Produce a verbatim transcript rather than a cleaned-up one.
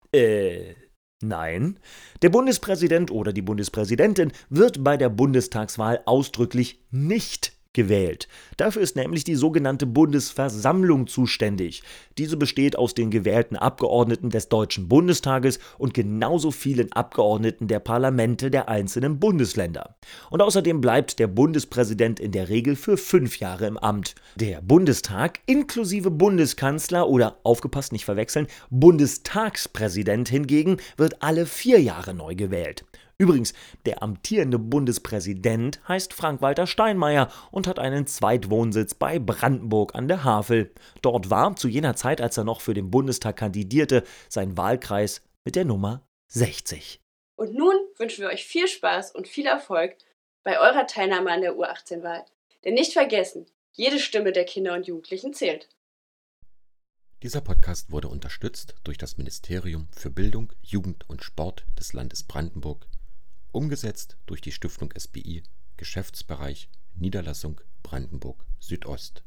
Äh, nein. Der Bundespräsident oder die Bundespräsidentin wird bei der Bundestagswahl ausdrücklich nicht gewählt. Dafür ist nämlich die sogenannte Bundesversammlung zuständig. Diese besteht aus den gewählten Abgeordneten des Deutschen Bundestages und genauso vielen Abgeordneten der Parlamente der einzelnen Bundesländer. Und außerdem bleibt der Bundespräsident in der Regel für fünf Jahre im Amt. Der Bundestag inklusive Bundeskanzler oder, aufgepasst, nicht verwechseln, Bundestagspräsident hingegen wird alle vier Jahre neu gewählt. Übrigens, der amtierende Bundespräsident heißt Frank-Walter Steinmeier und hat einen Zweitwohnsitz bei Brandenburg an der Havel. Dort war, zu jener Zeit, als er noch für den Bundestag kandidierte, sein Wahlkreis mit der Nummer sechzig. Und nun wünschen wir euch viel Spaß und viel Erfolg bei eurer Teilnahme an der U achtzehn-Wahl. Denn nicht vergessen, jede Stimme der Kinder und Jugendlichen zählt. Dieser Podcast wurde unterstützt durch das Ministerium für Bildung, Jugend und Sport des Landes Brandenburg, umgesetzt durch die Stiftung S B I, Geschäftsbereich Niederlassung Brandenburg Südost.